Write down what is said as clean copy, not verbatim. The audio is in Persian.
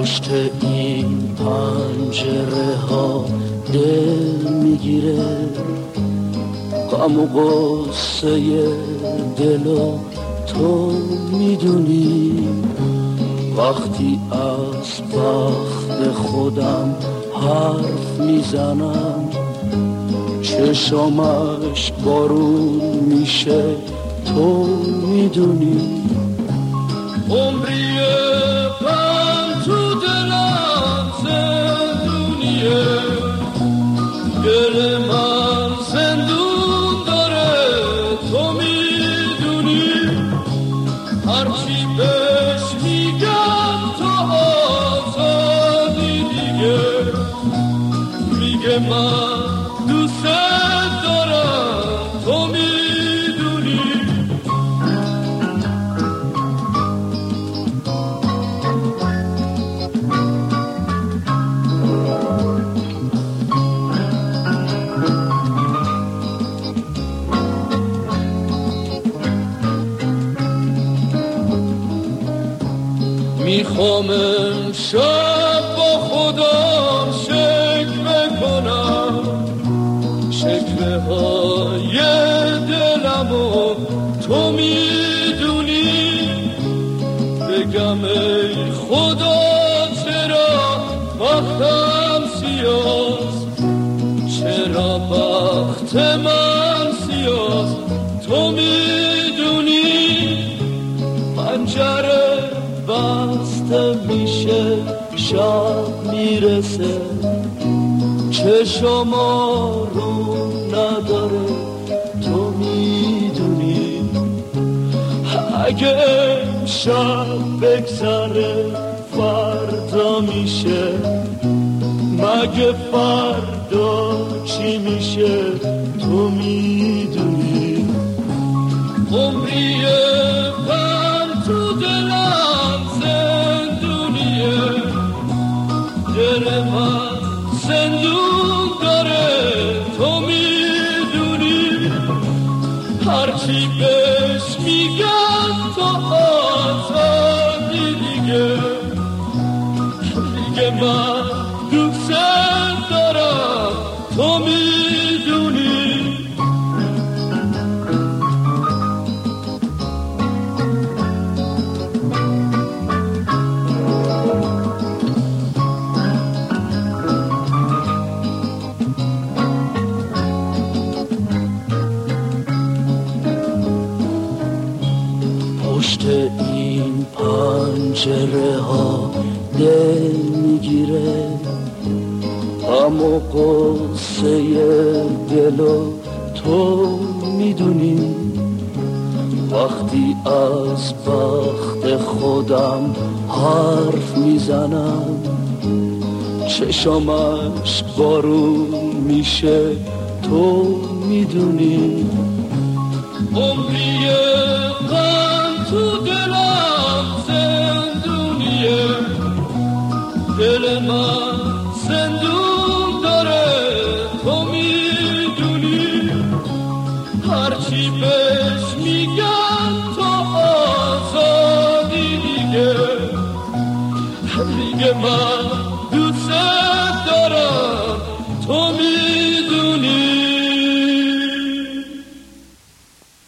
پشت این پنجره ها دل میگیره، غم و غصه دلو تو میدونی. وقتی از بخت خودم حرف میزنم، چشمش بارون میشه تو میدونی. عمریه من تو دلم زندونیه، دل من زندون داره تو میدونی. هرچی بهش میگم تو آزادی دیگه، میگه من دوست دارم تو میدونی. میخوام امشب با خودم شکوه کنم، شکوه های دلمو تو میدونی. بگم ای خدا چرا بختم سیاست، چرا بخت من سیاست تو میدونی. پنجره بسته میشه شب میرسه، چشم رو نداره تو میدونی. اگه امشب بگذره فردا میشه، مگه فردا چی میشه تو میدونی. عمریه من تو دلم زندونیه، دل من زندون داره تو میدونی. هرچی بهش میگم تو آزادی دیگه، میگه من دوست دارم تو میدونی. پشت این پنجره ها دل میگیره، غم و غصه دلو تو میدونی. وقتی از بخت خودم حرف میزنم، چشمش بارون میشه تو میدونی. عمریه من تو دلم زندونیه، دل من زندون داره تو میدونی. هرچی بهش میگم تو آزادی دیگه، میگه من